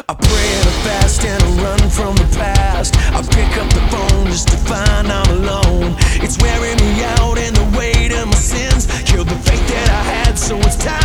I pray and I fast and I run from the past. I pick up the phone just to find I'm alone. It's wearing me out and the weight of my sins killed the faith that I had, so it's time